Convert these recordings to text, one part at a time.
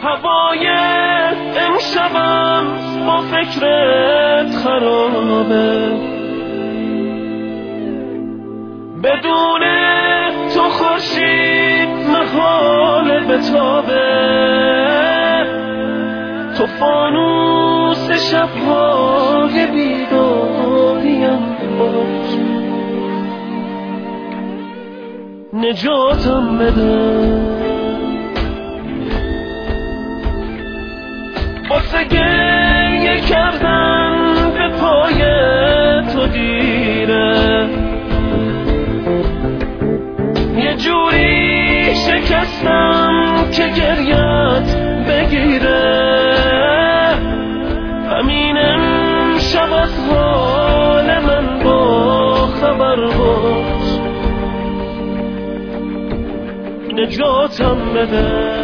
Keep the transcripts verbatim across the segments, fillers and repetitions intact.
هوای امشبم با فکرت خرابه، بدون تو خورشید محال بتابه. تو فانوس شب‌های بیداریم باش، نجاتم بده. واسه گریه کردن به پای تو دیره، یه جوری شکستم که گریت بگیره. همین امشب از حال من با خبر باش، نجاتم بده.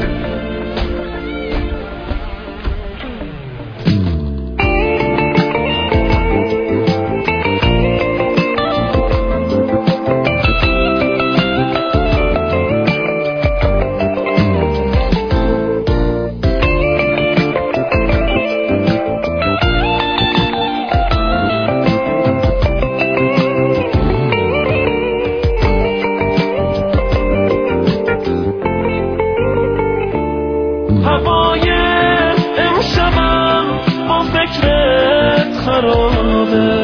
هوای امشبم با فکرت خرابه،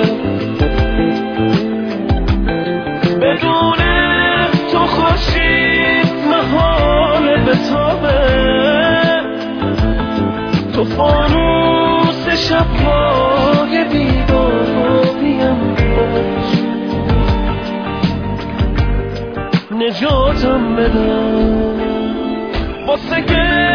بدون تو خورشید محال بتابه. تو فانوس شب‌های بیداریم باش، نجاتم بده. واسه